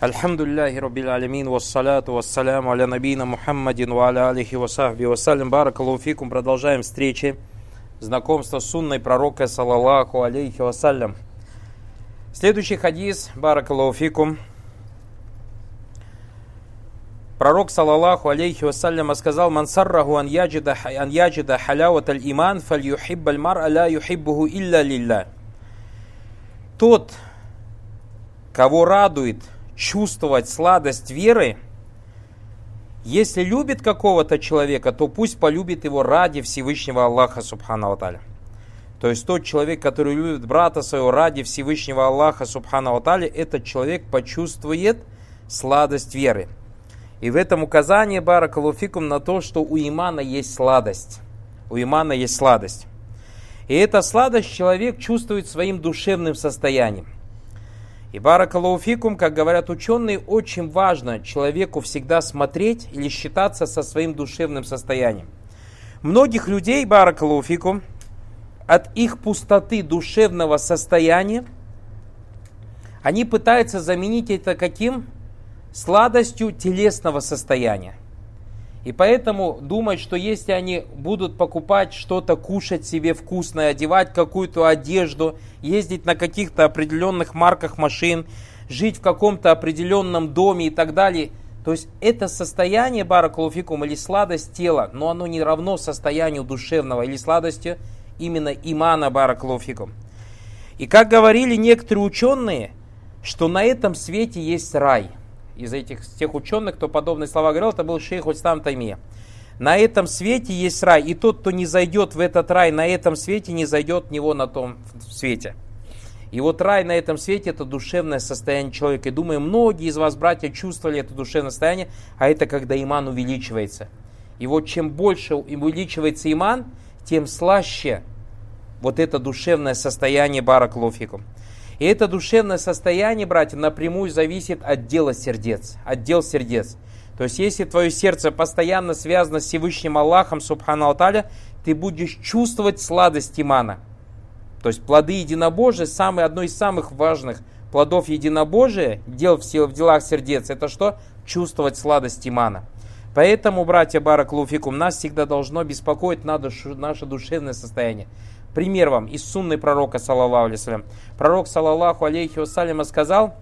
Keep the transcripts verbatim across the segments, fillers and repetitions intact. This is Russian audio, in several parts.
Альхамдулиллахи Раббил Алямин, вассаляту вассаляму аля набийна Мухаммадин ва аля алихи ва сахби вассалям. Баракаллаху фикум. Продолжаем встречи, знакомство с сунной пророка, саллаллаху алейхи вассалям. Следующий хадис, баракаллаху фикум. Пророк, саллаллаху алейхи вассалям, сказал: «Ман сарраху ан яджида, ан яджида халяват аль-иман, фаль юхибб аль-мар'а ла юхиббуху илля лилля». Тот, кого радует чувствовать сладость веры, если любит какого-то человека, то пусть полюбит его ради Всевышнего Аллаха Субхану ва Тааля. То есть тот человек, который любит брата своего ради Всевышнего Аллаха Субхану ва Тааля, этот человек почувствует сладость веры. И в этом указание, баракаллаху фикум, на то, что у имана есть сладость. У имана есть сладость. И эта сладость человек чувствует своим душевным состоянием. И баракаллаху фикум, как говорят ученые, очень важно человеку всегда смотреть или считаться со своим душевным состоянием. Многих людей, баракаллаху фикум, от их пустоты душевного состояния, они пытаются заменить это каким? Сладостью телесного состояния. И поэтому думают, что если они будут покупать что-то, кушать себе вкусное, одевать какую-то одежду, ездить на каких-то определенных марках машин, жить в каком-то определенном доме и так далее, то есть это состояние, баракаллаху фикум, или сладость тела, но оно не равно состоянию душевного или сладости именно имана, баракаллаху фикум. И как говорили некоторые ученые, что на этом свете есть рай. Из этих тех ученых, кто подобные слова говорил, это был шейх Ислам Таймия. На этом свете есть рай, и тот, кто не зайдет в этот рай на этом свете, не зайдет в него на том свете. И вот рай на этом свете — это душевное состояние человека. И думаю, многие из вас, братья, чувствовали это душевное состояние, а это когда иман увеличивается. И вот чем больше увеличивается иман, тем слаще вот это душевное состояние, баракаллаху фикум. И это душевное состояние, братья, напрямую зависит от дела сердец. От дел сердец. То есть, если твое сердце постоянно связано с Всевышним Аллахом, Субхану ва Тааля, ты будешь чувствовать сладость имана. То есть, плоды единобожия, самый, одно из самых важных плодов единобожия, дел в, в делах сердец, это что? Чувствовать сладость имана. Поэтому, братья, баракаллаху фикум, нас всегда должно беспокоить наше душевное состояние. Пример вам из сунны пророка, саллаллаху алейхи вассалям. Пророк, саллаллаху алейхи вассалям, сказал: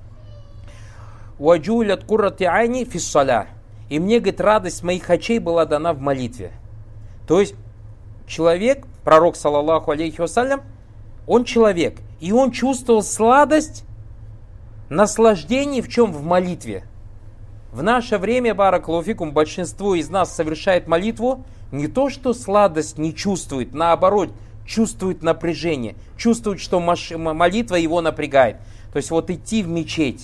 «Ваджулят куррати айни фиссаля». И мне, говорит, радость моих очей была дана в молитве. То есть человек, пророк, саллаллаху алейхи вассалям, он человек, и он чувствовал сладость, наслаждение в чем? В молитве. В наше время, баракаллаху фикум, большинство из нас совершает молитву, не то что сладость не чувствует, наоборот, чувствует напряжение, чувствует, что молитва его напрягает. То есть вот идти в мечеть,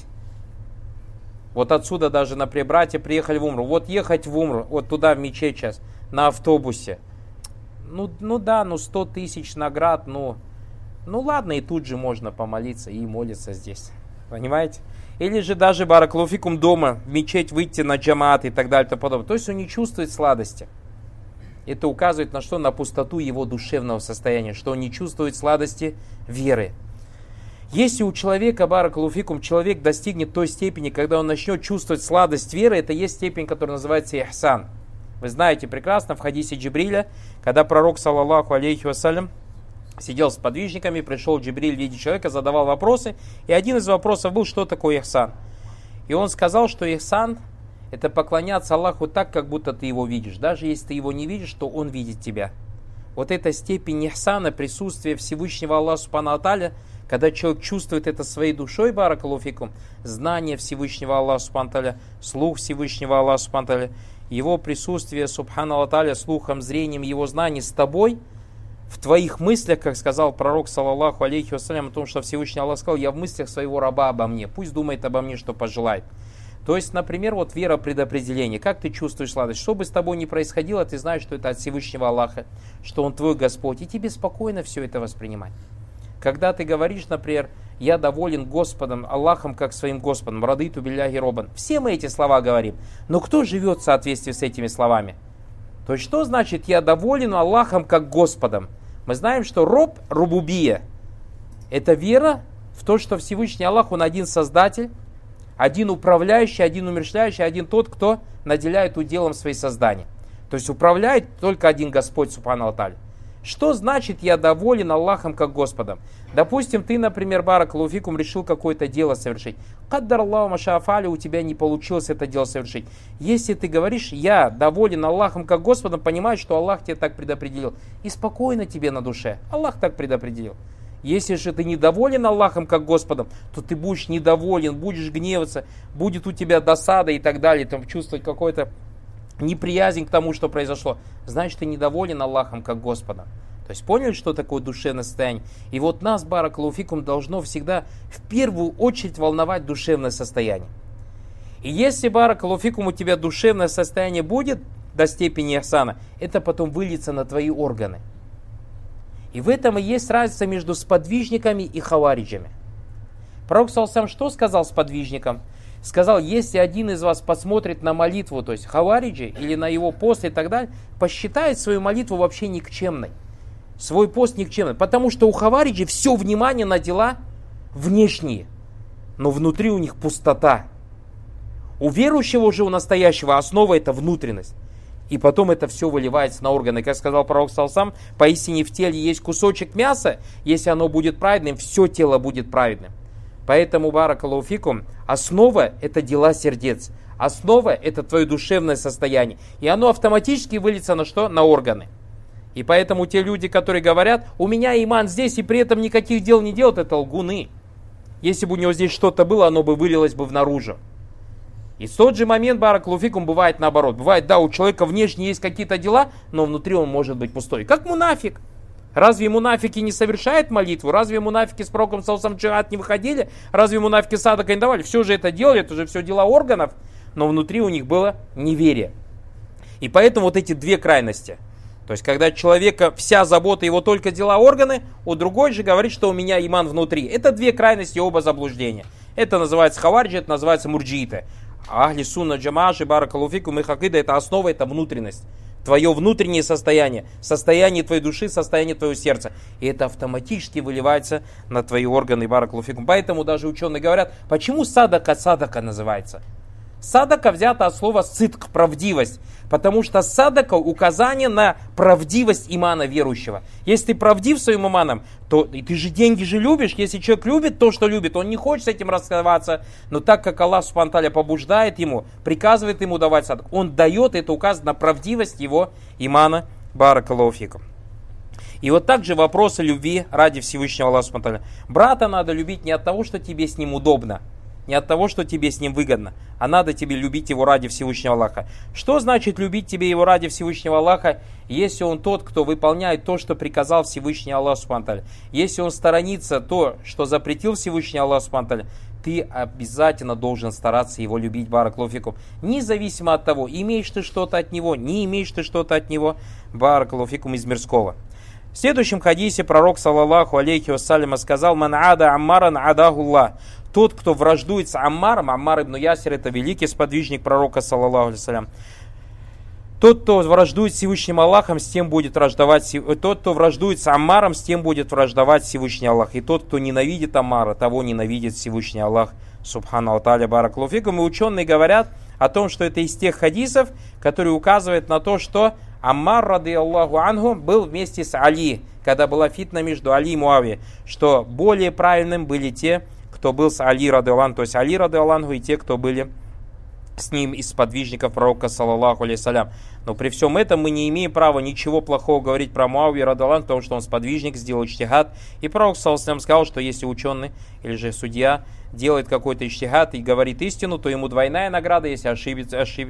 вот отсюда даже, например, братья приехали в Умру, вот ехать в Умру, вот туда в мечеть сейчас, на автобусе, ну, ну да, ну сто тысяч наград, ну, ну ладно, и тут же можно помолиться и молиться здесь, понимаете? Или же даже, баракаллаху фикум, дома в мечеть выйти на джамаат и так далее и тому подобное. То есть он не чувствует сладости. Это указывает на что? На пустоту его душевного состояния, что он не чувствует сладости веры. Если у человека, баракаллаху фикум, человек достигнет той степени, когда он начнет чувствовать сладость веры, это есть степень, которая называется ихсан. Вы знаете прекрасно в хадисе Джибриля, когда пророк, саллаллаху алейхи вассалям, сидел с подвижниками, пришел Джибриль в виде человека, задавал вопросы, и один из вопросов был, что такое ихсан. И он сказал, что ихсан — это поклоняться Аллаху так, как будто ты его видишь. Даже если ты его не видишь, то он видит тебя. Вот эта степень ихсана, присутствия Всевышнего Аллаха Субхану ва Тааля, когда человек чувствует это своей душой, баракаллаху фикум, знание Всевышнего Аллаха Субхану ва Тааля, слух Всевышнего Аллаха Субхану ва Тааля, его присутствие Субхану ва Тааля, слухом, зрением, его знаний с тобой, в твоих мыслях, как сказал пророк, саллаллаху алейхи вассалям, о том, что Всевышний Аллах сказал: «Я в мыслях своего раба обо мне, пусть думает обо мне, что пожелает». То есть, например, вот вера предопределения. Как ты чувствуешь сладость? Что бы с тобой ни происходило, ты знаешь, что это от Всевышнего Аллаха, что Он твой Господь, и тебе спокойно все это воспринимать. Когда ты говоришь, например, «Я доволен Господом, Аллахом, как своим Господом», «Радиту билляхи робан», все мы эти слова говорим, но кто живет в соответствии с этими словами? То есть, что значит «я доволен Аллахом, как Господом»? Мы знаем, что роб, рубубия, это вера в то, что Всевышний Аллах, Он один Создатель, Один управляющий, один умерщвляющий, один тот, кто наделяет уделом свои создания. То есть управляет только один Господь Субхану ва Тааля. Что значит я доволен Аллахом как Господом? Допустим, ты, например, баракаллаху фикум, решил какое-то дело совершить. Каддар Аллаху ма шаа фааля, у тебя не получилось это дело совершить. Если ты говоришь, я доволен Аллахом как Господом, понимаешь, что Аллах тебе так предопределил. И спокойно тебе на душе. Аллах так предопределил. Если же ты недоволен Аллахом как Господом, то ты будешь недоволен, будешь гневаться, будет у тебя досада и так далее, там чувствовать какое-то неприязнь к тому, что произошло. Значит, ты недоволен Аллахом как Господом. То есть поняли, что такое душевное состояние? И вот нас, баракаллаху фикум, должно всегда в первую очередь волновать душевное состояние. И если, баракаллаху фикум, у тебя душевное состояние будет до степени ихсана, это потом выльется на твои органы. И в этом и есть разница между сподвижниками и хавариджами. Пророк саллаллаху алейхи ва саллям что сказал сподвижникам? Сказал, если один из вас посмотрит на молитву, то есть хавариджи, или на его пост и так далее, посчитает свою молитву вообще никчемной. Свой пост никчемный. Потому что у хавариджи все внимание на дела внешние, но внутри у них пустота. У верующего же, у настоящего, основа это внутренность. И потом это все выливается на органы. Как сказал пророк саллаллаху алейхи ва саллям, поистине в теле есть кусочек мяса, если оно будет праведным, все тело будет праведным. Поэтому, баракаллаху фикум, основа это дела сердец. Основа это твое душевное состояние. И оно автоматически выльется на что? На органы. И поэтому те люди, которые говорят, у меня иман здесь и при этом никаких дел не делают, это лгуны. Если бы у него здесь что-то было, оно бы вылилось бы наружу. И в тот же момент, баракаллаху фикум, бывает наоборот. Бывает, да, у человека внешне есть какие-то дела, но внутри он может быть пустой. Как мунафик. Разве мунафики не совершают молитву? Разве мунафики с пророком саллаллаху алейхи ва саллям джихад не выходили? Разве мунафики садака не давали? Все же это делали, это же все дела органов, но внутри у них было неверие. И поэтому вот эти две крайности. То есть, когда человека вся забота его только дела органы, у другой же говорит, что у меня иман внутри. Это две крайности, оба заблуждения. Это называется хавариджи, это называется мурджииты. Ахли сунна джамаши, баракаллаху фикум, их акида, это основа, это внутренность. Твое внутреннее состояние, состояние твоей души, состояние твоего сердца. И это автоматически выливается на твои органы, баракаллаху фикум. Поэтому даже ученые говорят, почему садака садака называется? Садака взята от слова сидк, правдивость. Потому что садака указание на правдивость имана верующего. Если ты правдив своим иманом, то и ты же деньги же любишь. Если человек любит то, что любит, он не хочет с этим расставаться. Но так как Аллах субхану ва тааля побуждает ему, приказывает ему давать садак, он дает, это указывает на правдивость его имана. Баракаллаху фикум. И вот также вопросы любви ради Всевышнего Аллаха субхану ва тааля. Брата надо любить не от того, что тебе с ним удобно, не от того, что тебе с ним выгодно, а надо тебе любить его ради Всевышнего Аллаха. Что значит любить тебе его ради Всевышнего Аллаха, если он тот, кто выполняет то, что приказал Всевышний Аллах субхану ва тааля? Если он сторонится то, что запретил Всевышний Аллах субхану ва тааля, ты обязательно должен стараться его любить, баракаллаху фикум. Независимо от того, имеешь ты что-то от него, не имеешь ты что-то от него, баракаллаху фикум, из мирского. В следующем хадисе пророк саллаллаху алейхи ва саллям сказал: «Ман ада аммаран адахуллах». Тот, кто враждует с Аммаром, Аммар ибн Ясир, это великий сподвижник пророка, саллаллаху алейхи ва саллям. Тот, кто враждует с Всевышним Аллахом, с тем будет враждовать, тот, кто враждует с Аммаром, с тем будет враждовать Всевышний Аллах. И тот, кто ненавидит Аммара, того ненавидит Всевышний Аллах, субхану ва тааля, баракаллаху фикум. И ученые говорят о том, что это из тех хадисов, которые указывают на то, что Аммар, рады Аллаху анху, был вместе с Али, когда была фитна между Али и Муавией, что более правильным были те, кто был с Али, рады Аллаху, то есть Али, рады Аллаху, и те, кто были с ним из сподвижников пророка, саллаллаху алейхи салям. Но при всем этом мы не имеем права ничего плохого говорить про Муавию, рады Аллаху, потому что он сподвижник, сделал иджтихад. И пророк, саллаллаху алейхи салям, сказал, что если ученый или же судья делает какой-то иджтихад и говорит истину, то ему двойная награда. Если ошибится, ошиб...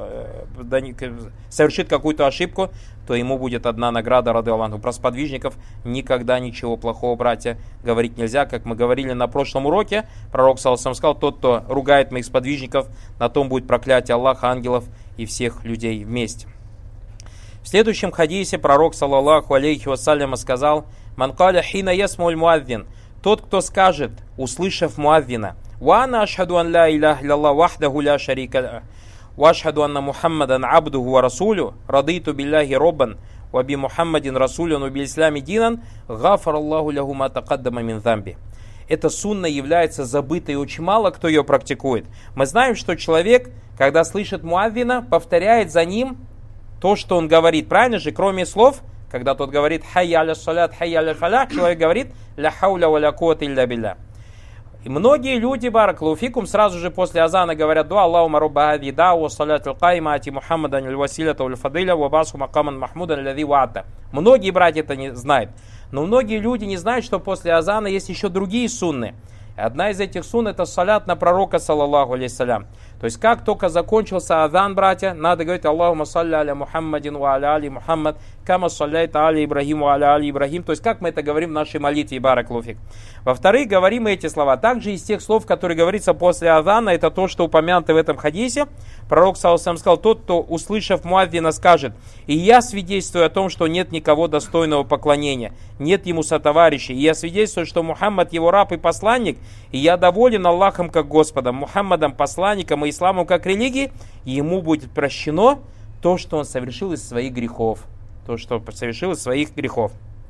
совершит какую-то ошибку, то ему будет одна награда, рады Аллаху. Про сподвижников никогда ничего плохого, братья, говорить нельзя. Как мы говорили на прошлом уроке, пророк, саллаллаху алейхи салям, сказал: тот, кто ругает моих сподвижников, на том будет проклятие Аллаха, ангелов и всех людей вместе. В следующем хадисе пророк, саллаллаху алейхи ва саллям, сказал: «Ман каля хина ясмуль муаддин». Тот, кто скажет, услышав муаддина: «Ва ана ашхаду ан ла илляха илляллах вахдаху ля шарика лаху, ва ашхаду анна Мухаммадан абдуху ва расулю, радиту билляхи роббан, ва би Мухаммадин расулюн, ва би ислами динан, гафар Аллаху лаху ма такаддама мин замби». эта сунна является забытой, и очень мало кто ее практикует. Мы знаем, что человек, когда слышит муаддина, повторяет за ним то, что он говорит. Правильно же? Кроме слов, когда тот говорит «Хайя аля салят, хайя аля фалях», человек говорит «Ля хауля ва ля куата илля билля». И многие люди, баракаллаху фикум, сразу же после азана говорят дуа Аллахума робба хади дау салату аль-кайма ати Мухаммадан аль-василята аль-фадиля ва басу макаман махмудан аль-лади ва'ата. Многие братья это не знают. Но многие люди не знают, что после азана есть еще другие сунны. Одна из этих сунн это салят на пророка, саллаллаху алейхиссалям. То есть, как только закончился азан, братья, надо говорить Аллахума салли аля Мухаммадин ва аля али Мухаммад, кама саллайта аля Ибрахим ва аля али Ибрахим. То есть, как мы это говорим в нашей молитве, баракаллаху фик. Во-вторых, говорим мы эти слова. Также из тех слов, которые говорится после азана, это то, что упомянуто в этом хадисе. Пророк, саллаллаху алейхи ва саллям, сказал: тот, кто, услышав муаддина, скажет: и я свидетельствую о том, что нет никого достойного поклонения, нет ему сотоварища. И я свидетельствую, что Мухаммад его раб и посланник, и я доволен Аллахом как Господом, Мухаммадом посланником и исламом как религией, и ему будет прощено то, что он совершил из своих грехов. То, что совершил из своих грехов.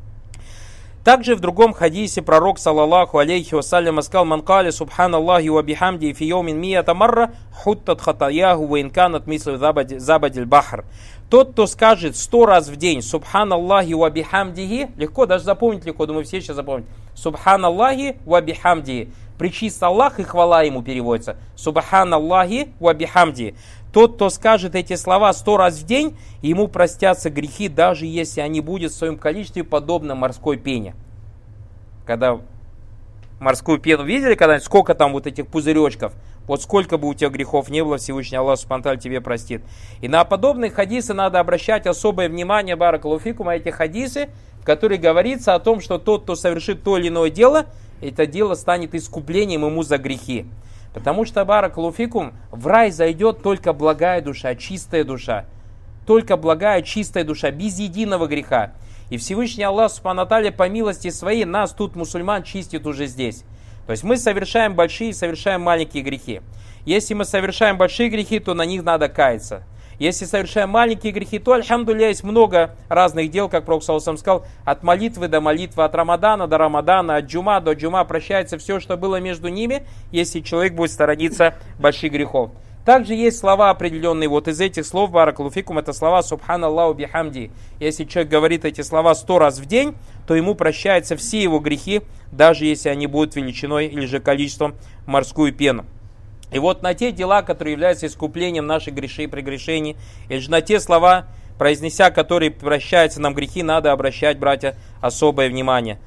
Также в другом хадисе пророк, саллаллаху алейхи вассалям, сказал: «Ман кали субханаллахи ва бихамди фи йомин мията марра, хуттат хатаяху ва инканат мислу забадиль бахр». Тот, кто скажет сто раз в день субханаллахи ва бихамдихи, легко, даже запомнить легко, думаю, все сейчас запомнят. Субханаллахи ва бихамдихи. Причист Аллах и хвала ему переводится. Субханаллахи ва бихамди. Тот, кто скажет эти слова сто раз в день, ему простятся грехи, даже если они будут в своем количестве подобно морской пене. Когда морскую пену видели когда-нибудь, сколько там вот этих пузыречков? Вот сколько бы у тебя грехов не было, Всевышний Аллах субхану ва тааля тебе простит. И на подобные хадисы надо обращать особое внимание, баракаллаху фикум, а эти хадисы, в которых говорится о том, что тот, кто совершит то или иное дело, это дело станет искуплением ему за грехи. Потому что, баракаллаху фикум, в рай зайдет только благая душа, чистая душа. Только благая, чистая душа, без единого греха. И Всевышний Аллах субхану ва тааля по милости своей нас тут, мусульман, чистит уже здесь. То есть мы совершаем большие и совершаем маленькие грехи. Если мы совершаем большие грехи, то на них надо каяться. Если совершаем маленькие грехи, то, альхамдулилля, есть много разных дел, как Пророк саллаллаху алейхи ва саллям сказал, от молитвы до молитвы, от Рамадана до Рамадана, от джума до джума прощается все, что было между ними, если человек будет сторониться больших грехов. Также есть слова определенные, вот из этих слов, баракаллаху фикум, это слова субханаллаху бихамди. Если человек говорит эти слова сто раз в день, то ему прощаются все его грехи, даже если они будут величиной или же количеством морскую пену. И вот на те дела, которые являются искуплением наших грешей и прегрешений, или же на те слова, произнеся которые прощаются нам грехи, надо обращать, братья, особое внимание.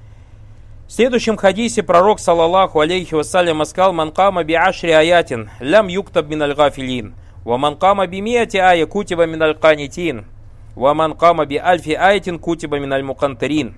В следующем хадисе пророк, саллаллаху алейхи вассалям, сказал: «Ман кама би ашри аятин, лям юктаб миналь гафилин, ва ман кама би мияти ая кутиба миналь канитин, ва ман кама би альфи аятин кутиба миналь мукантарин».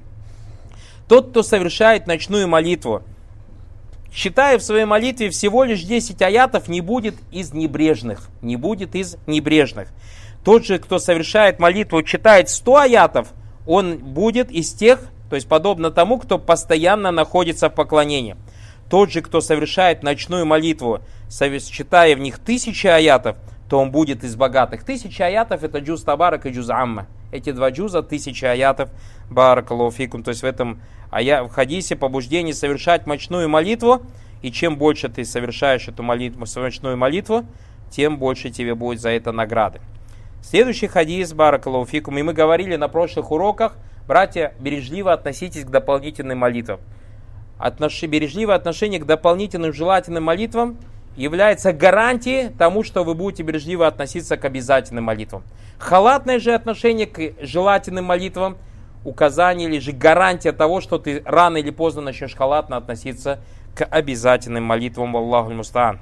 Тот, кто совершает ночную молитву, считая в своей молитве всего лишь десять аятов, не будет из небрежных. Не будет из небрежных. Тот же, кто совершает молитву, читает сто аятов, он будет из тех, то есть подобно тому, кто постоянно находится в поклонении. Тот же, кто совершает ночную молитву, читая в них тысячи аятов, то он будет из богатых. Тысяча аятов — это джуз табарак и джуз амма. Эти два джуза, тысяча аятов, баракаллаху фикум. То есть в этом ая, в хадисе побуждение совершать ночную молитву. И чем больше ты совершаешь эту молитву, ночную молитву, тем больше тебе будет за это награды. Следующий хадис, баракаллаху фикум. И мы говорили на прошлых уроках, братья, бережливо относитесь к дополнительным молитвам. Отнош... Бережливое отношение к дополнительным желательным молитвам является гарантией тому, что вы будете бережливо относиться к обязательным молитвам. Халатное же отношение к желательным молитвам указание или же гарантия того, что ты рано или поздно начнешь халатно относиться к обязательным молитвам. Аллаху мустаан.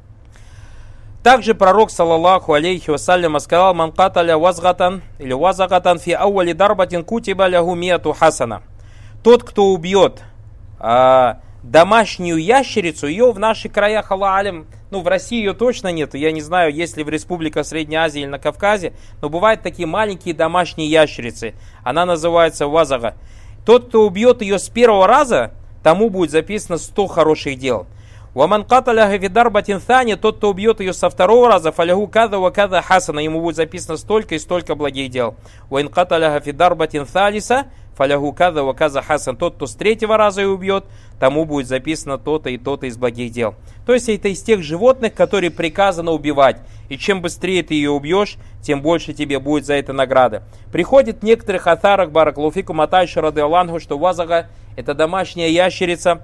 Также пророк, саллаллаху алейхи вассалям, сказал: «Ман каталя вазгатан или вазагатан фи ауали дарбатин кутиба ляху мияту хасана». Тот, кто убьет а, домашнюю ящерицу, ее в наших краях, Аллах алям, ну в России ее точно нету, я не знаю, есть ли в республиках Средней Азии или на Кавказе, но бывают такие маленькие домашние ящерицы, она называется вазага. Тот, кто убьет ее с первого раза, тому будет записано сто хороших дел. «Ваман каталя гавидарбатин thani», тот, кто убьет ее со второго раза, фалягу када ва када хасана, ему будет записано столько и столько благих дел. «Ваин каталя гавидарбатин thалиса», фаляху каза ва каза хасан. Тот, кто с третьего раза ее убьет, тому будет записано то-то и то-то из благих дел. То есть это из тех животных, которые приказано убивать. И чем быстрее ты ее убьешь, тем больше тебе будет за это награда. Приходит в некоторых атарах, баракалуфику, матайша рады Аллаху, что вазага – это домашняя ящерица.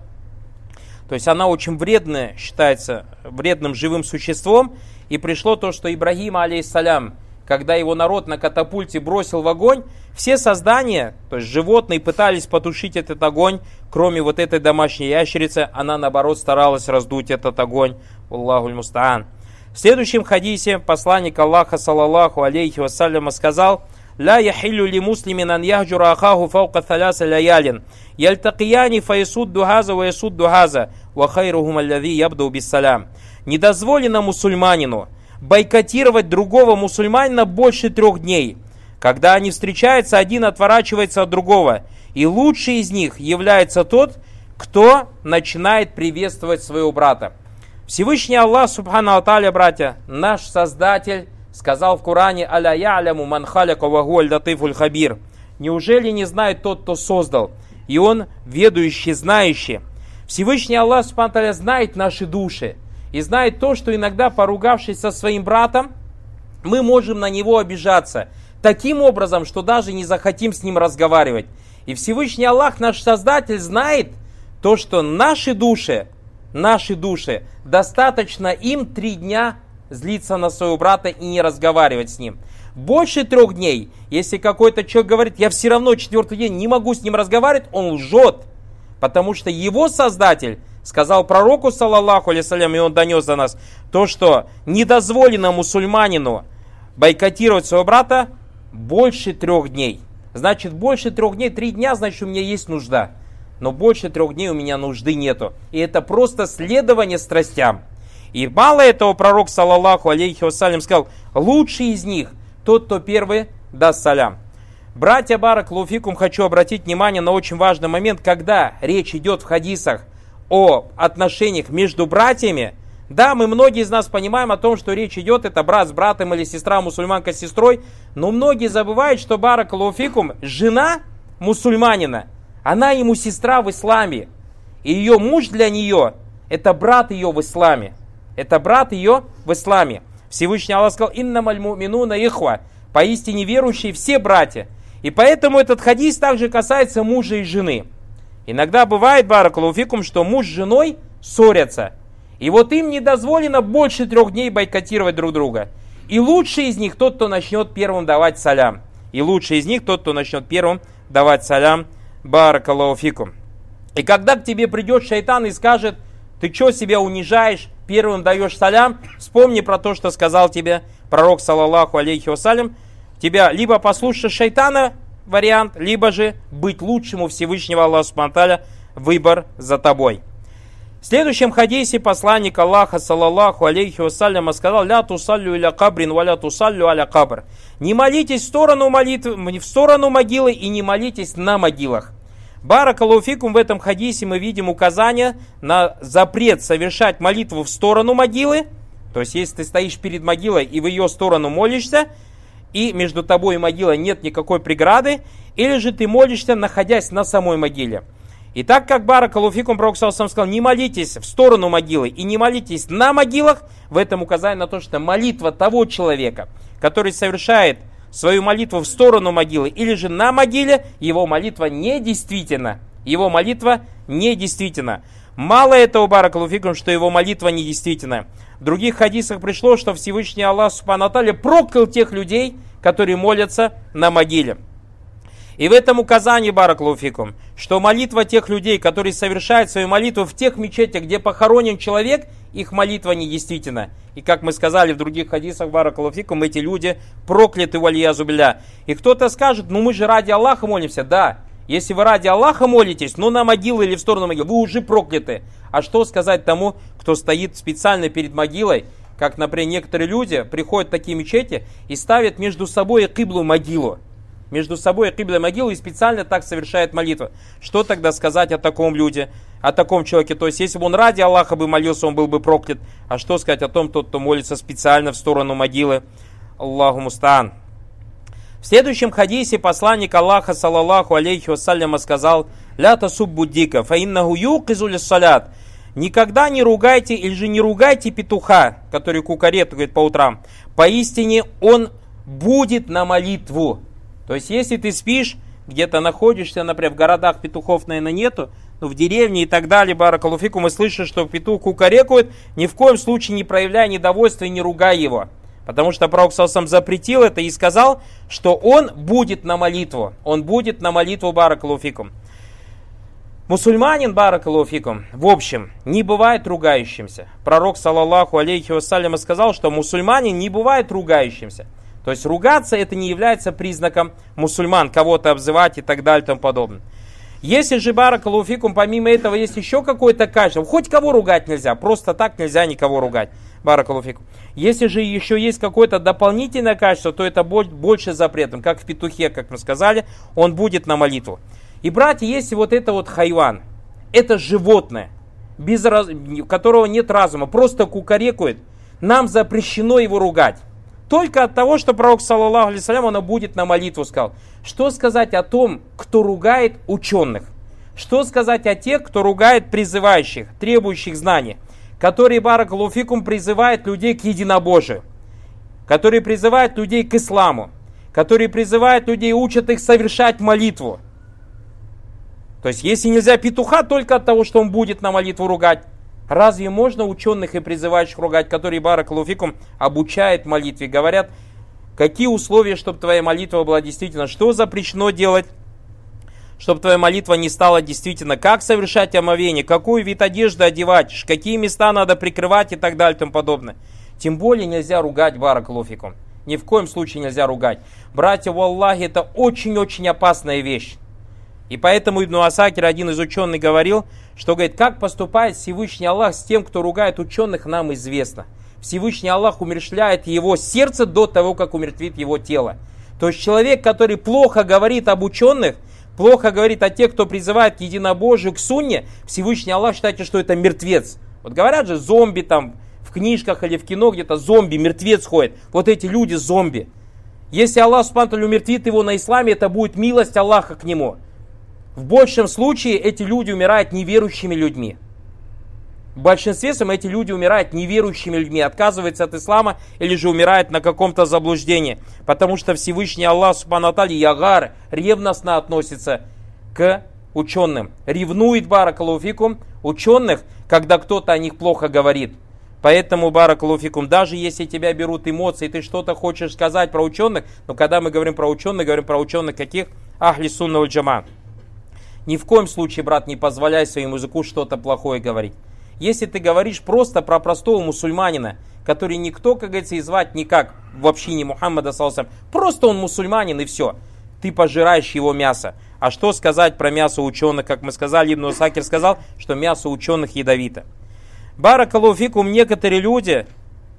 То есть она очень вредная, считается вредным живым существом. И пришло то, что Ибрагим, алейхиссалям, когда его народ на катапульте бросил в огонь, все создания, то есть животные, пытались потушить этот огонь, кроме вот этой домашней ящерицы, она наоборот старалась раздуть этот огонь. Аллаху мустаан. В следующем хадисе посланник Аллаха, саллаллаху алейхи вассаляма, сказал: «Ля яхиллю ли муслимин ан яхджура ахаху фаука тhaляса лаялин, яльтакияни фаисудду газа ва ясудду газа, ва хайрухум аллади ябду биссалям». Не дозволено мусульманину бойкотировать другого мусульманина больше трех дней. Когда они встречаются, один отворачивается от другого. И лучший из них является тот, кто начинает приветствовать своего брата. Всевышний Аллах, субхану аталя, братья, наш Создатель, сказал в Коране: «Аля я'ляму ман халяка ва гуа аль-латифуль хабир». Неужели не знает тот, кто создал? И он ведущий, знающий. Всевышний Аллах, субхану аталя, знает наши души. И знает то, что иногда, поругавшись со своим братом, мы можем на него обижаться. Таким образом, что даже не захотим с ним разговаривать. И Всевышний Аллах, наш Создатель, знает то, что наши души, наши души, достаточно им три дня злиться на своего брата и не разговаривать с ним. Больше трех дней, если какой-то человек говорит: я все равно четвертый день не могу с ним разговаривать, он лжет. Потому что его Создатель сказал пророку, саллаллаху алейхи вассалям, и он донес до нас то, что не дозволено мусульманину бойкотировать своего брата больше трех дней. Значит, больше трех дней, три дня, значит, у меня есть нужда. Но больше трех дней у меня нужды нету. И это просто следование страстям. И мало этого, пророк, саллаллаху алейхи вассалям, сказал: лучший из них тот, кто первый даст салям. Братья, баракаллаху, хочу обратить внимание на очень важный момент, когда речь идет в хадисах о отношениях между братьями. Да, мы, многие из нас понимаем о том, что речь идет, это брат с братом или сестра мусульманка с сестрой, но многие забывают, что, баракаллаху, жена мусульманина, она ему сестра в исламе, и ее муж для нее это брат ее в исламе, это брат ее в исламе. Всевышний Аллах сказал: «Иннамаль му'минуна ихва», поистине верующие все братья. И поэтому этот хадис также касается мужа и жены. Иногда бывает, баракаллаху, что муж с женой ссорятся. И вот им не дозволено больше трех дней бойкотировать друг друга. И лучший из них тот, кто начнет первым давать салям. И лучший из них тот, кто начнет первым давать салям. Баракаллаху. И когда к тебе придет шайтан и скажет: ты что себя унижаешь, первым даешь салям, вспомни про то, что сказал тебе пророк, саллаллаху алейхи вассалям. Тебя либо послушать шайтана, вариант, либо же быть лучшим у Всевышнего Аллаха субхану ва тааля, выбор за тобой. В следующем хадисе посланник Аллаха, саллаллаху алейхи вассалям, сказал: «Ля тусаллю иля кабрин, ва ля тусаллю аля кабр». Не молитесь в сторону молитвы, в сторону могилы, и не молитесь на могилах. Баракаллаху фикум, в этом хадисе мы видим указание на запрет совершать молитву в сторону могилы. То есть, если ты стоишь перед могилой и в ее сторону молишься, и между тобой и могилой нет никакой преграды, или же ты молишься, находясь на самой могиле. И так как баракаллаху фикум, пророк саллаллаху сказал: не молитесь в сторону могилы и не молитесь на могилах, в этом указание на то, что молитва того человека, который совершает свою молитву в сторону могилы или же на могиле, его молитва недействительна. Его молитва недействительна. Мало этого, баракаллаху фикум, что его молитва недействительна. В других хадисах пришло, что Всевышний Аллах субхану ва тааля проклял тех людей, которые молятся на могиле. И в этом указании, баракаллаху фикум, что молитва тех людей, которые совершают свою молитву в тех мечетях, где похоронен человек, их молитва недействительна. И как мы сказали в других хадисах, баракаллаху фикум, эти люди прокляты, валиязу билля. И кто-то скажет: ну мы же ради Аллаха молимся. Да, если вы ради Аллаха молитесь, но на могилу или в сторону могилы, вы уже прокляты. А что сказать тому, кто стоит специально перед могилой, как, например, некоторые люди приходят в такие мечети и ставят между собой и киблу могилу. Между собой и киблой могилу и специально так совершает молитву. Что тогда сказать о таком люде, о таком человеке? То есть, если бы он ради Аллаха бы молился, он был бы проклят. А что сказать о том, тот, кто молится специально в сторону могилы? Аллаху мустаан. В следующем хадисе посланник Аллаха, саллаллаху алейхи вассаляма, сказал: «Ля тасуббу дика, фа иннаху юқизу лиссалят». Никогда не ругайте или же не ругайте петуха, который кукарекает по утрам. Поистине он будет на молитву. То есть, если ты спишь, где-то находишься, например, в городах петухов, наверное, нету, но в деревне и так далее, баракаллаху фикум, мы слышим, что петух кукарекает, ни в коем случае не проявляй недовольства и не ругай его. Потому что пророк сам запретил это и сказал, что он будет на молитву. Он будет на молитву, баракаллаху фикум. Мусульманин, баракаллаху фикум, в общем, не бывает ругающимся. Пророк, саллаллаху алейхи вассаляма, сказал, что мусульманин не бывает ругающимся. То есть ругаться это не является признаком мусульман, кого-то обзывать и так далее и тому подобное. Если же, баракаллаху фикум, помимо этого есть еще какое-то качество, хоть кого ругать нельзя, просто так нельзя никого ругать, баракаллаху фикум. Если же еще есть какое-то дополнительное качество, то это больше запретом, как в петухе, как мы сказали, он будет на молитву. И, братья, если вот это вот хайван, это животное, без раз... у которого нет разума, просто кукарекует, нам запрещено его ругать. Только от того, что пророк, саллаллаху алейхи ва саллям, он будет на молитву сказал. Что сказать о том, кто ругает ученых? Что сказать о тех, кто ругает призывающих, требующих знаний, которые, баракаллаху фикум, призывают людей к единобожию, которые призывают людей к исламу, которые призывают людей, учат их совершать молитву. То есть, если нельзя петуха только от того, что он будет на молитву ругать, разве можно ученых и призывающих ругать, которые, баракаллаху фикум, обучают молитве, говорят, какие условия, чтобы твоя молитва была действительно, что запрещено делать, чтобы твоя молитва не стала действительно, как совершать омовение, какой вид одежды одевать, какие места надо прикрывать и так далее и тому подобное. Тем более нельзя ругать, баракаллаху фикум. Ни в коем случае нельзя ругать. Братья, валлахи, это очень-очень опасная вещь. И поэтому Ибн Асакир, один из ученых, говорил, что, говорит, как поступает Всевышний Аллах с тем, кто ругает ученых, нам известно. Всевышний Аллах умерщвляет его сердце до того, как умертвит его тело. То есть человек, который плохо говорит об ученых, плохо говорит о тех, кто призывает к единобожию, к сунне, Всевышний Аллах считает, что это мертвец. Вот говорят же, зомби там в книжках или в кино где-то зомби, мертвец ходит. Вот эти люди зомби. Если Аллах субхану ва тааля умертвит его на исламе, это будет милость Аллаха к нему. В большем случае эти люди умирают неверующими людьми. В большинстве своем эти люди умирают неверующими людьми, отказываются от ислама или же умирают на каком-то заблуждении. Потому что Всевышний Аллах субхану ва тааля ягар, ревностно относится к ученым. Ревнует, баракаллаху фикум, ученых, когда кто-то о них плохо говорит. Поэтому, баракаллаху фикум, даже если тебя берут эмоции, ты что-то хочешь сказать про ученых, но когда мы говорим про ученых, говорим про ученых каких? Ахли сунна валь джамаа. Ни в коем случае, брат, не позволяй своему языку что-то плохое говорить. Если ты говоришь просто про простого мусульманина, который никто, как говорится, и звать никак в общине Мухаммада, саллаллаху алейхи ва саллям, просто он мусульманин и все, ты пожираешь его мясо. А что сказать про мясо ученых, как мы сказали, Ибн Асакир сказал, что мясо ученых ядовито. Баракаллаху фикум, некоторые люди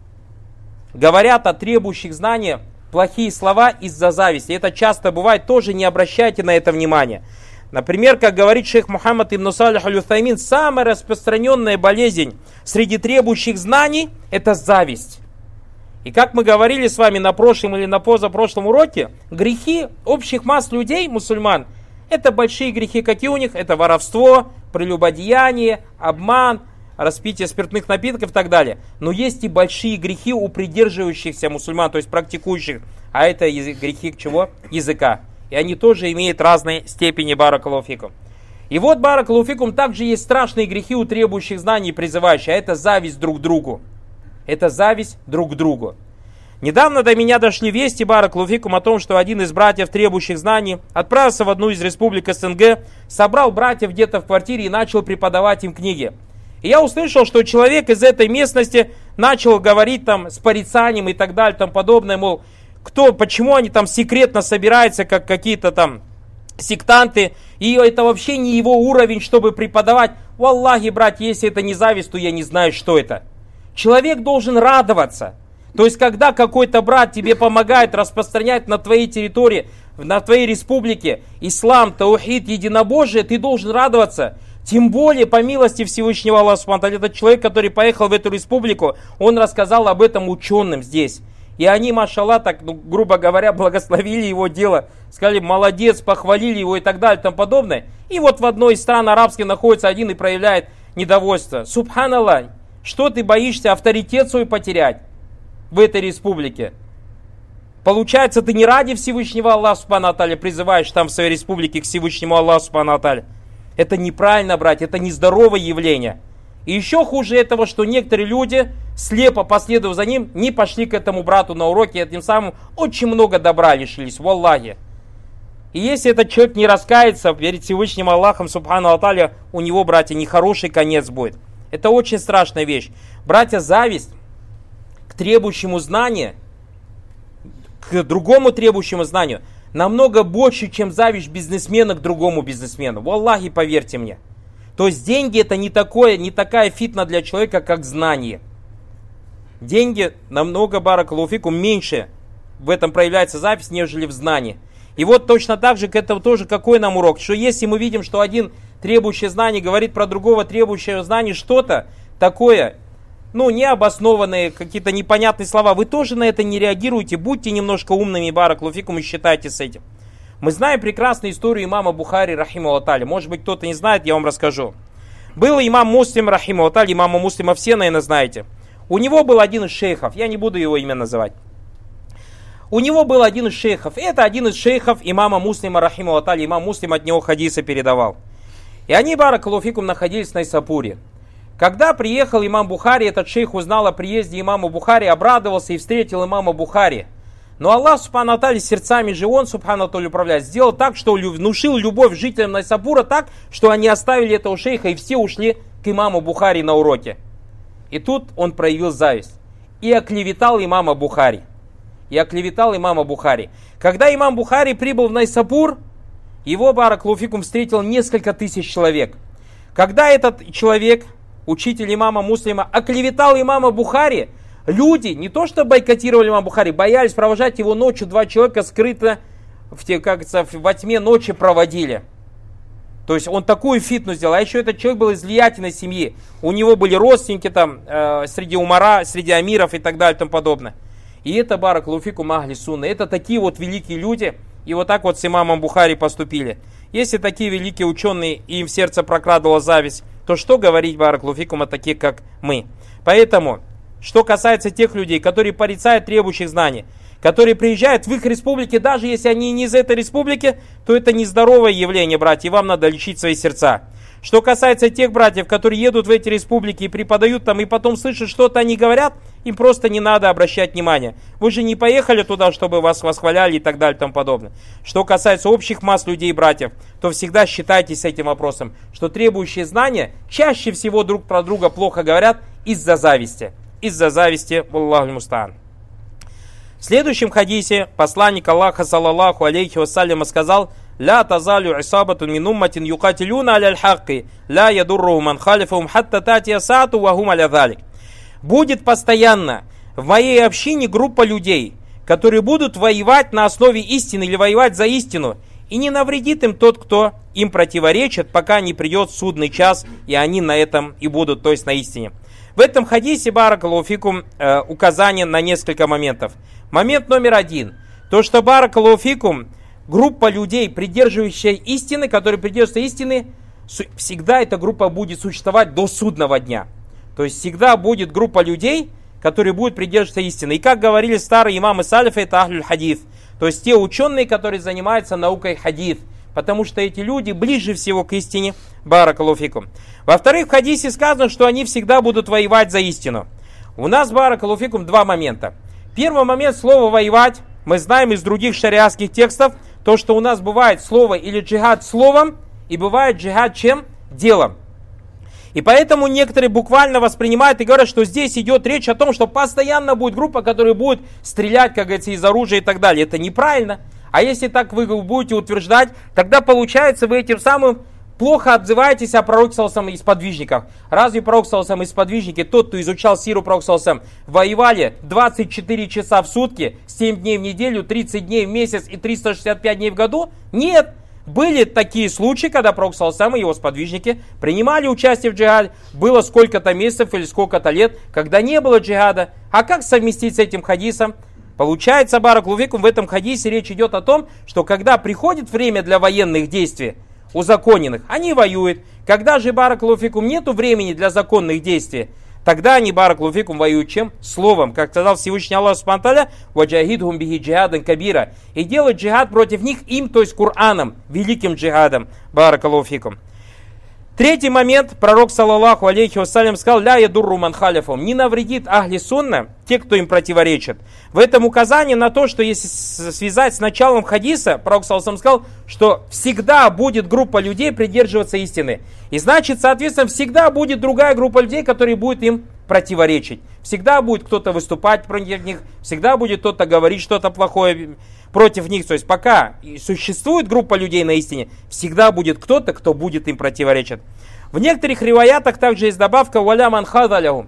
говорят о требующих знания плохие слова из-за зависти. Это часто бывает, тоже не обращайте на это внимания. Например, как говорит шейх Мухаммад ибн Салих аль-Уthаймин, самая распространенная болезнь среди требующих знаний – это зависть. И как мы говорили с вами на прошлом или на позапрошлом уроке, грехи общих масс людей, мусульман, это большие грехи. Какие у них? Это воровство, прелюбодеяние, обман, распитие спиртных напитков и так далее. Но есть и большие грехи у придерживающихся мусульман, то есть практикующих. А это грехи чего? Языка. И они тоже имеют разные степени, баракаллаху фикум. И вот, баракаллаху фикум, также есть страшные грехи у требующих знаний и призывающих. А это зависть друг к другу. Это зависть друг к другу. Недавно до меня дошли вести, баракаллаху фикум, о том, что один из братьев, требующих знаний, отправился в одну из республик СНГ, собрал братьев где-то в квартире и начал преподавать им книги. И я услышал, что человек из этой местности начал говорить там с порицанием и так далее, там подобное, мол, кто, почему они там секретно собираются, как какие-то там сектанты, и это вообще не его уровень, чтобы преподавать. Валлахи, брат, если это не зависть, то я не знаю, что это. Человек должен радоваться. То есть, когда какой-то брат тебе помогает распространять на твоей территории, на твоей республике ислам, таухид, единобожие, ты должен радоваться. Тем более, по милости Всевышнего Аллаха субхану ва тааля, этот человек, который поехал в эту республику, он рассказал об этом ученым здесь. И они, машаллах, так, ну, грубо говоря, благословили его дело, сказали, молодец, похвалили его и так далее и тому подобное. И вот в одной из стран арабских находится один и проявляет недовольство. Субханаллах, что ты боишься авторитет свой потерять в этой республике? Получается, ты не ради Всевышнего Аллаха Субхану ва Тааля призываешь там в своей республике к Всевышнему Аллаху Субхану ва Тааля. Это неправильно, братья, это нездоровое явление. И еще хуже этого, что некоторые люди, слепо последовав за ним, не пошли к этому брату на уроки, и этим самым очень много добра лишились, валлахи. И если этот человек не раскается перед Всевышним Аллахом Субхану ва Тааля, у него, братья, нехороший конец будет. Это очень страшная вещь. Братья, зависть к требующему знания, к другому требующему знанию, намного больше, чем зависть бизнесмена к другому бизнесмену. Валлахи, поверьте мне. То есть деньги это не, такое, не такая фитна для человека, как знание. Деньги намного, баракаллаху фикум, меньше в этом проявляется зависть, нежели в знании. И вот точно так же к этому тоже какой нам урок? Что если мы видим, что один требующий знаний говорит про другого требующего знаний что-то такое, ну, необоснованные, какие-то непонятные слова, вы тоже на это не реагируете, будьте немножко умными, баракаллаху фикум, и считайте с этим. Мы знаем прекрасную историю имама Бухари, рахимаху тааля. Может быть, кто-то не знает, я вам расскажу. Был имам Муслим, рахимаху тааля, имама Муслима все, наверное, знаете. У него был один из шейхов, я не буду его имя называть. У него был один из шейхов. Это один из шейхов имама Муслима, рахимаху тааля. Имам Муслим от него хадисы передавал. И они, баракаллаху фикум, находились в Найсапуре. Когда приехал имам Бухари, этот шейх узнал о приезде имама Бухари, обрадовался и встретил имама Бухари. Но Аллах Субхану ва Тааля сердцами же Он, Субхану ва Тааля, управляет. Сделал так, что внушил любовь жителям Найсапура так, что они оставили этого шейха и все ушли к имаму Бухари на уроке. И тут он проявил зависть. И оклеветал имама Бухари. И оклеветал имама Бухари. Когда имам Бухари прибыл в Найсапур, его, баракаллаху фикум, встретил несколько тысяч человек. Когда этот человек, учитель имама Муслима, оклеветал имама Бухари, люди не то что бойкотировали имама Бухари, боялись провожать его ночью, два человека скрыто в, те, как во тьме ночи проводили. То есть он такую фитну сделал. А еще этот человек был из влиятельной семьи. У него были родственники там э, среди умара, среди амиров и так далее и тому подобное. И это, баракаллаху фикум, ахли сунна. Это такие вот великие люди. И вот так вот с имамом Бухари поступили. Если такие великие ученые, им в сердце прокрадывала зависть, то что говорить, баракаллаху фикум, о таких, как мы. Поэтому, что касается тех людей, которые порицают требующих знаний, которые приезжают в их республике, даже если они не из этой республики, то это нездоровое явление, братья, и вам надо лечить свои сердца. Что касается тех братьев, которые едут в эти республики и преподают там, и потом слышат, что-то они говорят, им просто не надо обращать внимание. Вы же не поехали туда, чтобы вас восхваляли и так далее и тому подобное. Что касается общих масс людей, братьев, то всегда считайтесь с этим вопросом, что требующие знания чаще всего друг про друга плохо говорят из-за зависти. Из-за зависти, Аллаху мустаан. В следующем хадисе посланник Аллаха, саллаллаху алейхи вассаляма, сказал: «Ля тазалю исабатун мин умматин юкатилюна аля аль-хакки, ля ядурру ман халифахум хатта татия саату ва хум аля залик». Будет постоянно в моей общине группа людей, которые будут воевать на основе истины или воевать за истину, и не навредит им тот, кто им противоречит, пока не придет судный час, и они на этом и будут, то есть на истине. В этом хадисе, баракаллаху фикум, э, указание на несколько моментов. Момент номер один. То, что, баракаллаху фикум, группа людей, придерживающая истины, которые придерживаются истины, всегда эта группа будет существовать до судного дня. То есть всегда будет группа людей, которые будут придерживаться истины. И как говорили старые имамы салифы, это ахлюль хадис. То есть те ученые, которые занимаются наукой хадис. Потому что эти люди ближе всего к истине. Баракаллаху фикум. Во-вторых, в хадисе сказано, что они всегда будут воевать за истину. У нас, баракаллаху фикум, два момента. Первый момент, слово «воевать», мы знаем из других шариатских текстов, то, что у нас бывает слово или джихад словом, и бывает джихад чем? Делом. И поэтому некоторые буквально воспринимают и говорят, что здесь идет речь о том, что постоянно будет группа, которая будет стрелять, как говорится, из оружия и так далее. Это неправильно. А если так вы будете утверждать, тогда получается, вы этим самым плохо отзываетесь о пророке саллаллаху и сподвижниках. Разве пророк саллаллаху и сподвижники, тот, кто изучал сиру пророка саллаллаху, воевали двадцать четыре часа в сутки, семь дней в неделю, тридцать дней в месяц и триста шестьдесят пять дней в году? Нет. Были такие случаи, когда пророк саллаллаху и его сподвижники принимали участие в джихаде. Было сколько-то месяцев или сколько-то лет, когда не было джихада. А как совместить с этим хадисом? Получается, баракаллаху фикум, в этом хадисе речь идет о том, что когда приходит время для военных действий, узаконенных, они воюют. Когда же, баракаллаху фикум, нету времени для законных действий, тогда они, баракаллаху фикум, воюют чем? Словом. Как сказал Всевышний Аллах субхану ва тааля, «Ваджахидхум бихи джихадан кабира». И делать джихад против них им, то есть Кураном, великим джихадом. Баракаллаху фикум. Третий момент, пророк, саллаллаху алейхи вассалям, сказал: «Ля ядурру ман халяфум», не навредит ахли сунна, те, кто им противоречит. В этом указание на то, что если связать с началом хадиса, пророк, саллаллаху алейхи вассалям, сказал, что всегда будет группа людей придерживаться истины. И значит, соответственно, всегда будет другая группа людей, которые будут им противоречить. Всегда будет кто-то выступать против них, всегда будет кто-то говорить что-то плохое против них. То есть пока существует группа людей на истине, всегда будет кто-то, кто будет им противоречить. В некоторых риваятах также есть добавка «Валя ман хазалягу».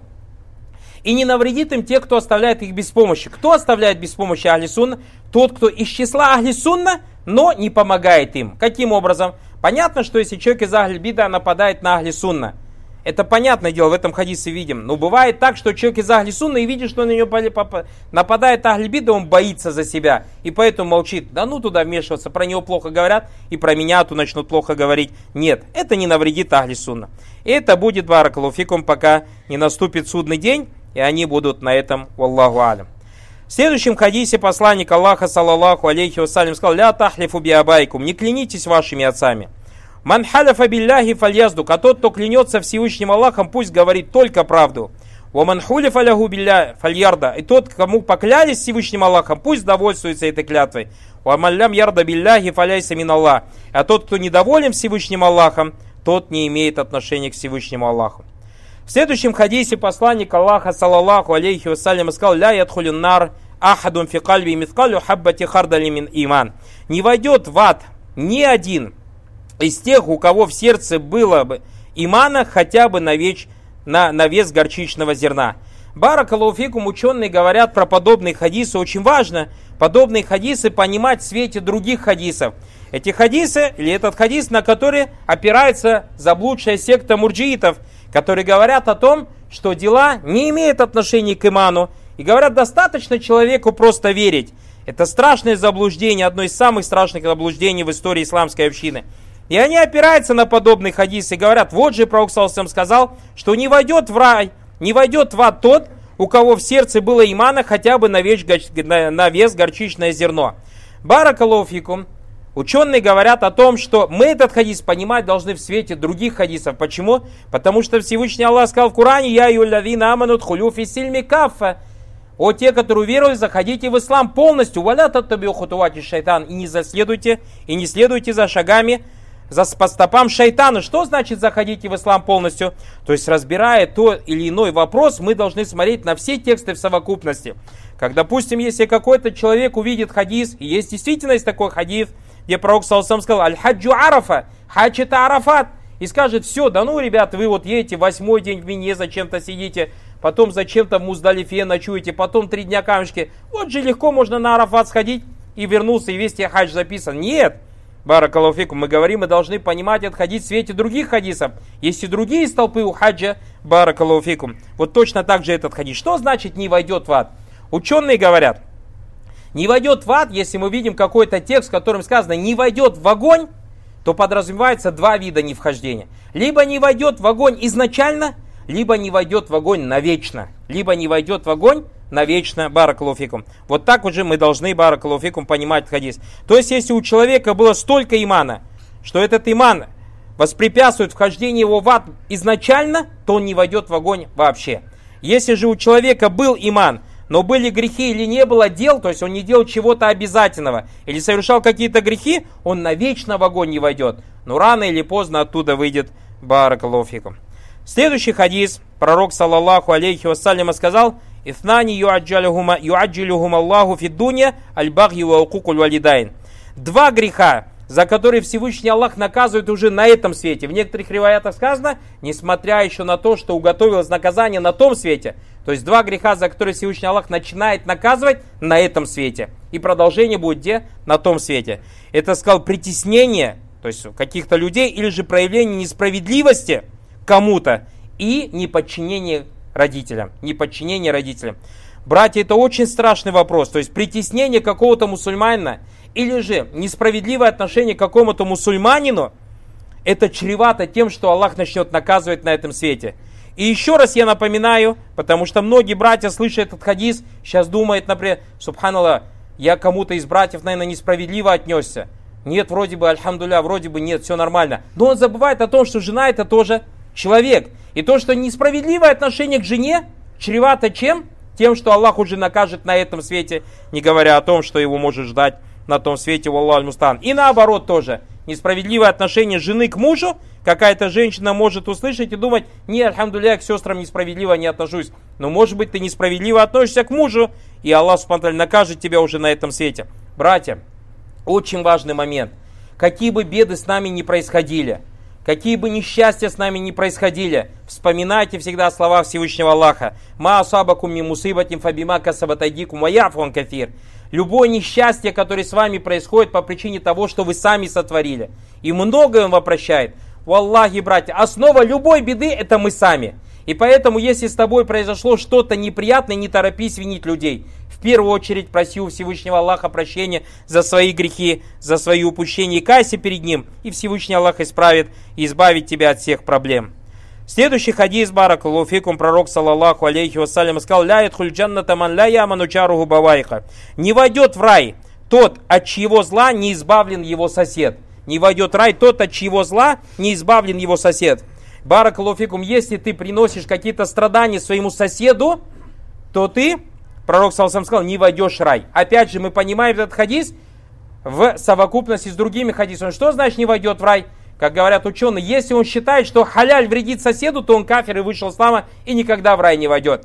И не навредит им те, кто оставляет их без помощи. Кто оставляет без помощи ахли сунна? Тот, кто из числа ахли сунна, но не помогает им. Каким образом? Понятно, что если человек из ахли бида нападает на ахли сунна, это понятное дело, в этом хадисе видим. Но бывает так, что человек из ахли сунна и видит, что на него нападает ахли бида, он боится за себя. И поэтому молчит. Да ну туда вмешиваться, про него плохо говорят, и про меня тут начнут плохо говорить. Нет, это не навредит ахли сунна. И это будет, баракаллаху фикум, пока не наступит судный день, и они будут на этом, валлаху алям. В следующем хадисе посланник Аллаха, саллаллаху алейхи вассалям, сказал: «Ля тахлифу биабайкум», не клянитесь вашими отцами. «Ман халяфа билляхи фальяздук», а тот, кто клянется Всевышним Аллахом, пусть говорит только правду. «Ва ман хулифа ляху билля фальярда», и тот, кому поклялись Всевышним Аллахом, пусть довольствуется этой клятвой. «Ва ман лям ярда билляхи фаляйса мин Аллах», а тот, кто недоволен Всевышним Аллахом, тот не имеет отношения к Всевышнему Аллаху. В следующем хадисе посланник Аллаха, саллаллаху алейхи вассалям, сказал: «Ля ядхулюн нар ахадун фи кальби миткалю хаббати хардали мин иман». Не войдет в ад ни один из тех, у кого в сердце было бы имана хотя бы на, веч, на, на вес горчичного зерна. Баракаллаху фикум, ученые говорят про подобные хадисы. Очень важно подобные хадисы понимать в свете других хадисов. Эти хадисы, или этот хадис, на который опирается заблудшая секта мурджиитов, которые говорят о том, что дела не имеют отношения к иману. И говорят, достаточно человеку просто верить. Это страшное заблуждение, одно из самых страшных заблуждений в истории исламской общины. И они опираются на подобные хадисы и говорят: вот же пророк саллаллаху алейхи вассалям сказал, что не войдет в рай, не войдет в ад тот, у кого в сердце было имана хотя бы на вес, на вес горчичное зерно. Баракаллаху фикум. Ученые говорят о том, что мы этот хадис понимать должны в свете других хадисов. Почему? Потому что Всевышний Аллах сказал в Коране: «Я юллавина аманут хулю фи сильми каффа». О, те, которые уверовали, заходите в ислам полностью. «Валя таттабиу хутувати шайтан». И не заследуйте, и не следуйте за шагами, за, по стопам шайтана. Что значит заходите в ислам полностью? То есть, разбирая то или иной вопрос, мы должны смотреть на все тексты в совокупности. Как, допустим, если какой-то человек увидит хадис, и есть действительно есть такой хадис, где пророк саллаллаху алейхи сказал: «Аль-хаджу арафа», хадж это Арафат, и скажет: все, да ну, ребята, вы вот едете восьмой день в Мине, зачем-то сидите, потом зачем-то в Муздалифе ночуете, потом три дня камешки, вот же легко можно на Арафат сходить и вернуться, и весь тебе хадж записан. Нет, баракаллаху фикум, мы говорим, мы должны понимать этот хадис в свете других хадисов. Есть и другие столпы у хаджа, баракаллаху фикум. Вот точно так же этот хадис. Что значит не войдет в ад? Ученые говорят, не войдет в ад, если мы видим какой-то текст, в котором сказано не войдет в огонь, то подразумевается два вида невхождения. Либо не войдет в огонь изначально, либо не войдет в огонь навечно. Либо не войдет в огонь навечно, баракаллаху фикум. Вот так уже мы должны, баракаллаху фикум, понимать хадис. То есть, если у человека было столько имана, что этот иман воспрепятствует вхождению его в ад изначально, то он не войдет в огонь вообще. Если же у человека был иман, но были грехи или не было дел, то есть он не делал чего-то обязательного, или совершал какие-то грехи, он навечно в огонь не войдет. Но рано или поздно оттуда выйдет, баракаллаху фикум. Следующий хадис, пророк, саллаллаху алейхи вассалям, сказал: «Ифнани юаджилюхум Аллаху фиддунья аль-багью ва укукуль валидайн». Два греха, за которые Всевышний Аллах наказывает уже на этом свете. В некоторых риваятах сказано, несмотря еще на то, что уготовилось наказание на том свете. То есть два греха, за которые Всевышний Аллах начинает наказывать на этом свете. И продолжение будет где? На том свете. Это, сказал, притеснение, то есть каких-то людей, или же проявление несправедливости кому-то и неподчинение родителям. Неподчинение родителям. Братья, это очень страшный вопрос. То есть притеснение какого-то мусульманина или же несправедливое отношение к какому-то мусульманину, это чревато тем, что Аллах начнет наказывать на этом свете. И еще раз я напоминаю, потому что многие братья, слыша этот хадис, сейчас думают, например, субханаллах, я кому-то из братьев, наверное, несправедливо отнесся. Нет, вроде бы, альхамдулля, вроде бы нет, все нормально. Но он забывает о том, что жена это тоже человек. И то, что несправедливое отношение к жене, чревато чем? Тем, что Аллах уже накажет на этом свете, не говоря о том, что его может ждать на том свете, валлаху аль-мустаан. И наоборот тоже. Несправедливое отношение жены к мужу, какая-то женщина может услышать и думать, не, альхамдулля, к сестрам несправедливо не отношусь. Но может быть ты несправедливо относишься к мужу, и Аллах субхану ва тааля накажет тебя уже на этом свете. Братья, очень важный момент. Какие бы беды с нами ни происходили, какие бы несчастья с нами ни происходили, вспоминайте всегда слова Всевышнего Аллаха. «Ма асабакум ми мусибатин фабима касабат айдикум ва яфу ан кафир». Любое несчастье, которое с вами происходит по причине того, что вы сами сотворили. И многое Он вам прощает. Валлахи, братья, основа любой беды это мы сами. И поэтому, если с тобой произошло что-то неприятное, не торопись винить людей. В первую очередь проси у Всевышнего Аллаха прощения за свои грехи, за свои упущения и кайся перед Ним. И Всевышний Аллах исправит и избавит тебя от всех проблем. Следующий хадис, баракаллаху фикум, пророк, саллаллаху алейхи вассалям, сказал: «Ля ядхуль джанната ман ля яману чаруху бавайха». Не войдет в рай тот, от чьего зла не избавлен его сосед. Не войдет в рай тот, от чьего зла не избавлен его сосед. Баракаллаху фикум, если ты приносишь какие-то страдания своему соседу, то ты, пророк саллаллаху алейхи сказал, не войдешь в рай. Опять же, мы понимаем этот хадис в совокупности с другими хадисами. Что значит не войдет в рай? Как говорят ученые, если он считает, что халяль вредит соседу, то он кафир и вышел из ислама и никогда в рай не войдет.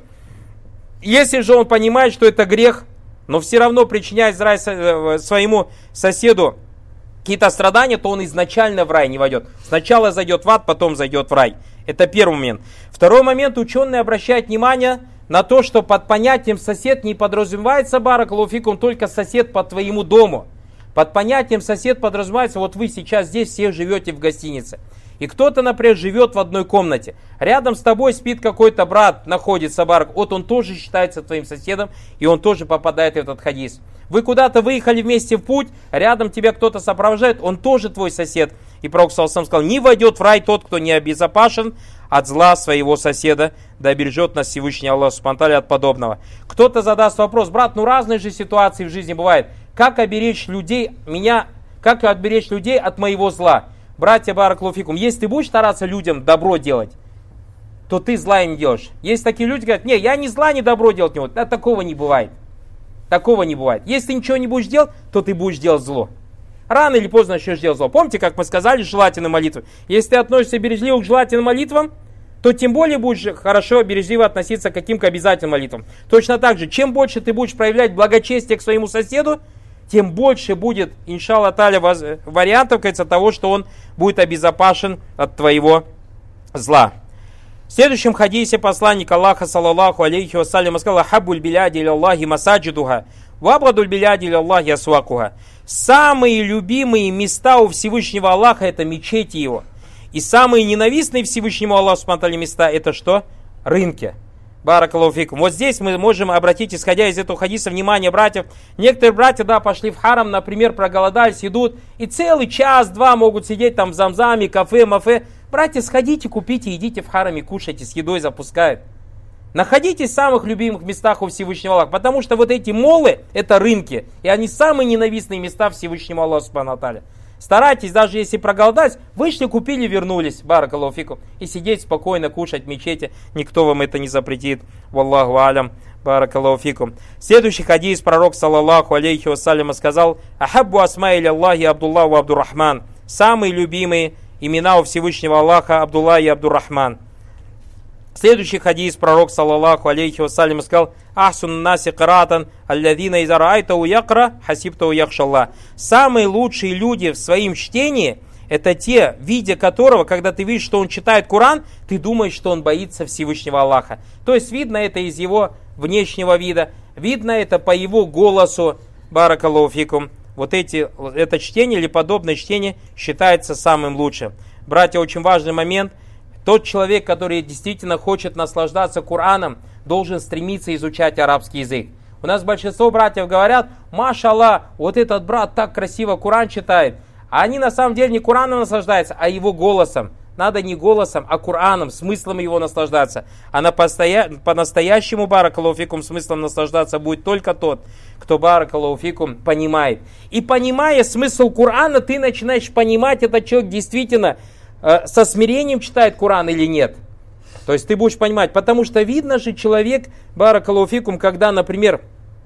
Если же он понимает, что это грех, но все равно причиняет рай своему соседу какие-то страдания, то он изначально в рай не войдет. Сначала зайдет в ад, потом зайдет в рай. Это первый момент. Второй момент, ученые обращают внимание на то, что под понятием сосед не подразумевается, баракаллаху фикум, только сосед по твоему дому. Под понятием сосед подразумевается, вот вы сейчас здесь все живете в гостинице. И кто-то, например, живет в одной комнате. Рядом с тобой спит какой-то брат, находится барак. Вот он тоже считается твоим соседом, и он тоже попадает в этот хадис. Вы куда-то выехали вместе в путь, рядом тебя кто-то сопровождает, он тоже твой сосед. И пророк саллаллаху алейхи сказал: не войдет в рай тот, кто не обезопасен от зла своего соседа, да обережет нас Всевышний Аллах субхану ва тааля от подобного. Кто-то задаст вопрос: брат, ну разные же ситуации в жизни бывают. Как оберечь людей, меня, как оберечь людей от моего зла? Братья, баракаллаху фикум, если ты будешь стараться людям добро делать, то ты зла им делаешь. Есть такие люди, говорят: не, я ни зла, ни добро делать не буду. Да, такого не бывает. Такого не бывает. Если ты ничего не будешь делать, то ты будешь делать зло. Рано или поздно начнешь делать зло. Помните, как мы сказали, желательные молитвы? Если ты относишься бережливо к желательным молитвам, то тем более будешь хорошо, бережливо относиться к каким-то обязательным молитвам. Точно так же, чем больше ты будешь проявлять благочестие к своему соседу, тем больше будет, иншаллах та'аля, вариантов, кажется, того, что он будет обезопасен от твоего зла. В следующем хадисе посланник Аллаха, саллаллаху алейхи вассалям, сказал: «Хаббуль биляди иляллахи масаджидуха, вабрадуль биляди иляллахи асвакуха». Самые любимые места у Всевышнего Аллаха — это мечети его. И самые ненавистные Всевышнему Аллаху субхану ва тааля места — это что? Рынки. Баракаллаху фикум. Вот здесь мы можем обратить, исходя из этого хадиса, внимание братьев. Некоторые братья, да, пошли в харам, например, проголодались, идут, и целый час-два могут сидеть там в замзаме, кафе, мафе. Братья, сходите, купите, идите в хараме, кушайте, с едой запускают. Находитесь в самых любимых местах у Всевышнего Аллаха, потому что вот эти молы — это рынки, и они самые ненавистные места Всевышнему Аллаху субхану ва тааля. Старайтесь, даже если проголодать, вышли, купили, вернулись, баракаллаху фикум, и сидеть спокойно, кушать в мечети, никто вам это не запретит. Валлаху алям, баракаллаху фикум. Следующий хадис, пророк, саллаллаху алейхи вассалям, сказал: «Ахаббу асмаили Аллахи Абдуллаху Абдуррахман». Самые любимые имена у Всевышнего Аллаха — Абдулла и Абдуррахман. Следующий хадис, пророк, саллаллаху алейхи вассалям, сказал: «Ахсун наси киратан, аллазина иза раайтау якра, хасибтау яхшаллах». Самые лучшие люди в своем чтении — это те, видя которого, когда ты видишь, что он читает Коран, ты думаешь, что он боится Всевышнего Аллаха. То есть видно это из его внешнего вида, видно это по его голосу, баракаллаху фикум. Вот эти, это чтение или подобное чтение считается самым лучшим. Братья, очень важный момент. Тот человек, который действительно хочет наслаждаться Кораном, должен стремиться изучать арабский язык. У нас большинство братьев говорят: машаллах, вот этот брат так красиво Коран читает. А они на самом деле не Кораном наслаждаются, а его голосом. Надо не голосом, а Кораном, смыслом его наслаждаться. А на постоя... по-настоящему, баракаллаху фикум, смыслом наслаждаться будет только тот, кто, баракаллаху фикум, понимает. И понимая смысл Корана, ты начинаешь понимать, этот человек действительно э, со смирением читает Коран или нет. То есть ты будешь понимать, потому что видно же человек, баракаллаху фикум, когда, например,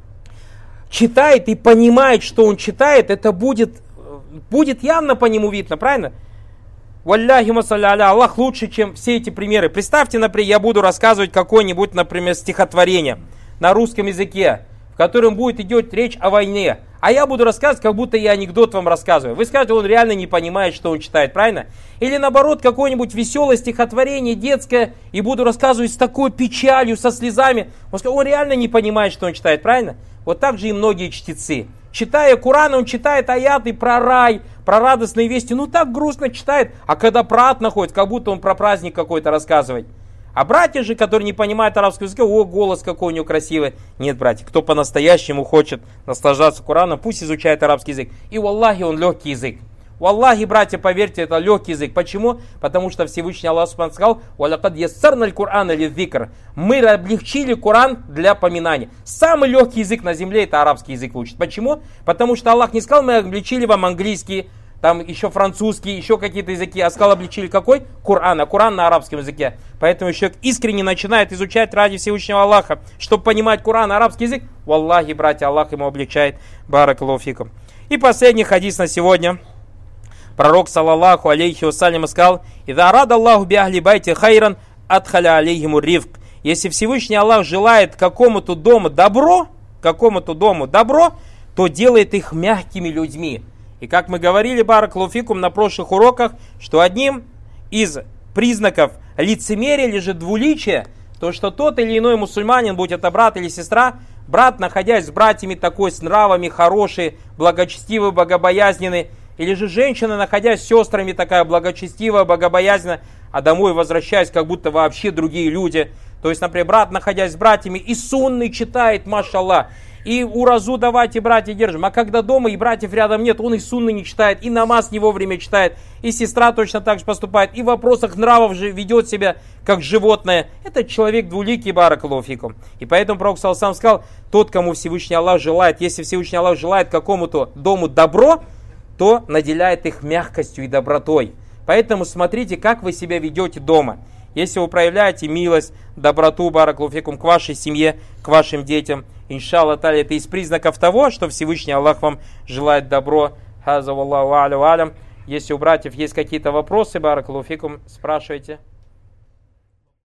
читает и понимает, что он читает, это будет, будет явно по нему видно, правильно? Валляхи масалля, Аллах лучше, чем все эти примеры. Представьте, например, я буду рассказывать какое-нибудь, например, стихотворение на русском языке, в котором будет идти речь о войне. А я буду рассказывать, как будто я анекдот вам рассказываю. Вы скажете, он реально не понимает, что он читает, правильно? Или наоборот, какое-нибудь веселое стихотворение, детское, и буду рассказывать с такой печалью, со слезами. Он скажет, он реально не понимает, что он читает, правильно? Вот так же и многие чтецы. Читая Коран, он читает аяты про рай, про радостные вести. Ну так грустно читает. А когда про ад находит, как будто он про праздник какой-то рассказывает. А братья же, которые не понимают арабского языка, о, голос какой у него красивый. Нет, братья, кто по-настоящему хочет наслаждаться Кораном, пусть изучает арабский язык. И валлахи, он легкий язык. Валлахи, братья, поверьте, это легкий язык. Почему? Потому что Всевышний Аллах Субхану сказал: «Валакад яссарналь Кур'ана лидзикр». Мы облегчили Коран для поминания. Самый легкий язык на земле — это арабский язык учит. Почему? Потому что Аллах не сказал: мы облегчили вам английский, там еще французский, еще какие-то языки, а сказал: облегчили какой? Коран, а Коран на арабском языке. Поэтому человек искренне начинает изучать ради Всевышнего Аллаха, чтобы понимать Коран, арабский язык. Валлахи, братья, Аллах ему облегчает. Баракаллаху фикум. И последний хадис на сегодня. Пророк, саллаллаху алейхи вассалям, сказал: «Ида рада Аллаху би ахли байти хайран адхаля алейхиму ривк». Если Всевышний Аллах желает какому-то дому добро, какому-то дому добро, то делает их мягкими людьми. И как мы говорили, баракаллаху фикум, на прошлых уроках, что одним из признаков лицемерия или же двуличия, то что тот или иной мусульманин, будь это брат или сестра, брат, находясь с братьями такой, с нравами хороший, благочестивый, богобоязненный, или же женщина, находясь с сестрами, такая благочестивая, богобоязненная, а домой возвращаясь, как будто вообще другие люди. То есть, например, брат, находясь с братьями, и сунный читает, машаллах, и уразу давайте, братья, держим. А когда дома и братьев рядом нет, он и сунны не читает, и намаз не вовремя читает, и сестра точно так же поступает, и в вопросах нравов же ведет себя как животное. Этот человек двуликий, баракаллаху фикум. И поэтому пророк саллаллаху алейхи ва саллям сказал: тот, кому Всевышний Аллах желает, если Всевышний Аллах желает какому-то дому добро, то наделяет их мягкостью и добротой. Поэтому смотрите, как вы себя ведете дома. Если вы проявляете милость, доброту, баракаллаху фикум, к вашей семье, к вашим детям, иншаллах та'аля, это из признаков того, что Всевышний Аллах вам желает добро. Хаза валлаху а'ля ва а'лям. Если у братьев есть какие-то вопросы, баракаллаху фикум, спрашивайте.